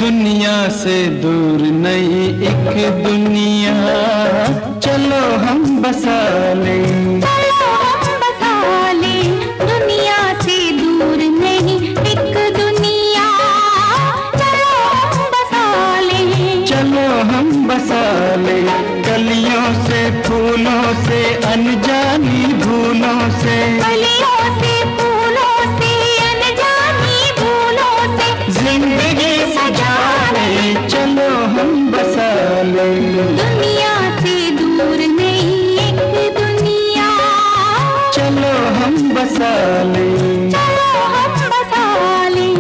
दुनिया से दूर नई एक दुनिया, चलो हम बसा लें। चलो हम बसा लें, दुनिया से दूर नहीं एक दुनिया, चलो हम बसा लें। चलो हम बसा लें, गलियों से फूलों से अनजानी भूलों से, गलियों से फूलों से अनजानी भूलों से जिंदगी सजा लें। चलो हम बसा लें, दुनिया से दूर नहीं एक दुनिया, चलो हम बसा लें। चलो हम बसा लें।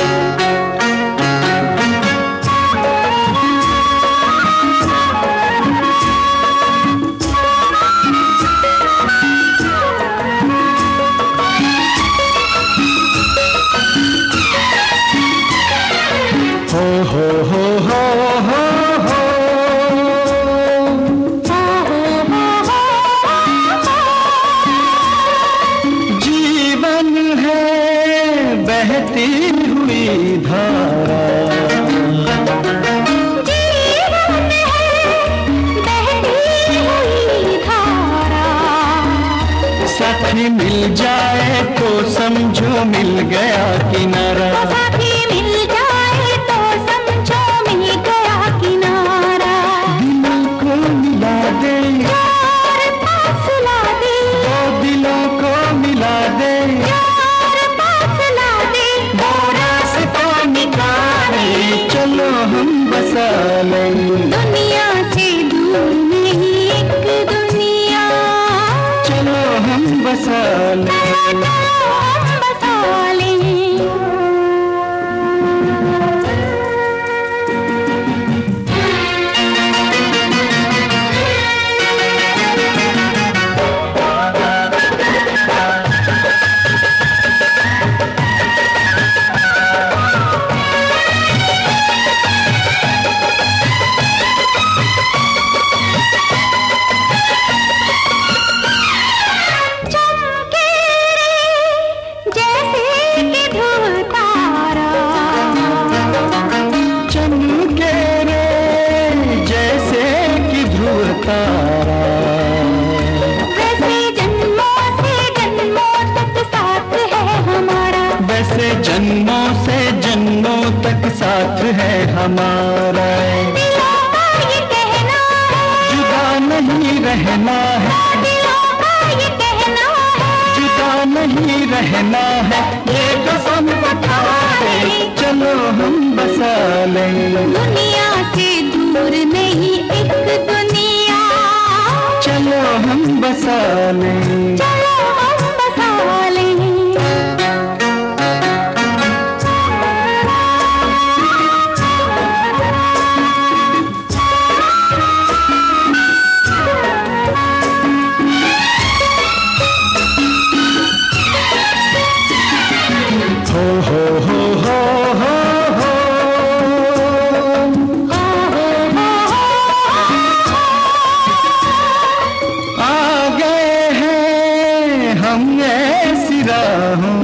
हो हो हो हो हो जीवन है बहती हुई धारा, जीवन है बहती हुई धारा, साथी मिल जाए तो समझो मिल गया किनारा। साथी मिल जाए तो समझो मिल गया किनारा। दिलों को मिला दे, यार पास ला दे, दो दिलों को मिला दे, यार पास ला दे, वो रास्ता निकाले। चलो हम बसा लें, दुनिया से दूर नहीं एक दुनिया, चलो हम बसा लें। चलो हम बसा लें। चमके रे जैसे कि ध्रुव तारा, चमके रे जैसे कि ध्रुव तारा, वैसे जन्मों से जन्मों तक साथ है हमारा, वैसे जन्मों से जन्मों तक साथ है हमारा। दिलों का ये कहना है, जुदा नहीं रहना है, दिलों का ये कहना है, जुदा नहीं रहना है, ये कसम उठाए। चलो हम बसा लें, दुनिया से दूर नहीं एक दुनिया, चलो हम बसा लें। चलो हम बसा लें। हो हो हो हो हो हो आ गए हैं हम ऐसी राहों,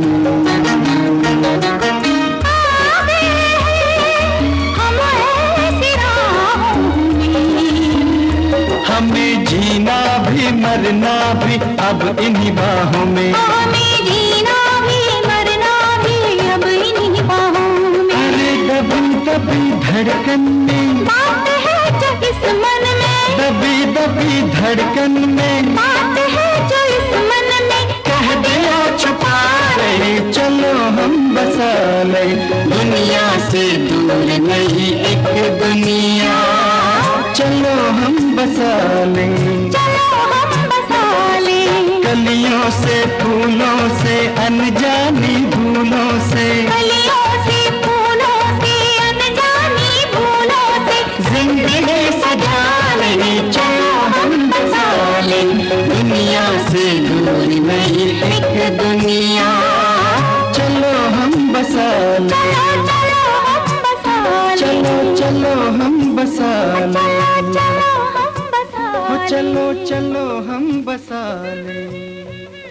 हमें जीना भी मरना भी अब इन्हीं बाहों में। हमें जीना भी मरना भी अब इन्हीं बाहों में। अरे दबी दबी धड़कन में, बात है जो इस मन में, दबी दबी धड़कन में, बात है जो इस मन में, कह दिया छुपा ले। चलो हम बसा लें, दुनिया से दूर नहीं एक दुनिया, चलो हम बसा लें। चलो हम बसा लें। कलियों से फूलों से अनजानी भूलों से, गलियों से फूलों से अनजानी भूलों से जिंदगी सजा लें। चलो हम बसा लें, दुनिया से दूर नहीं एक दुनिया, चलो हम बसा लें। चलो हम बसा लें। चलो चलो हम बसा लें, चलो हम बसा हो लें। चलो चलो हम बसा लें।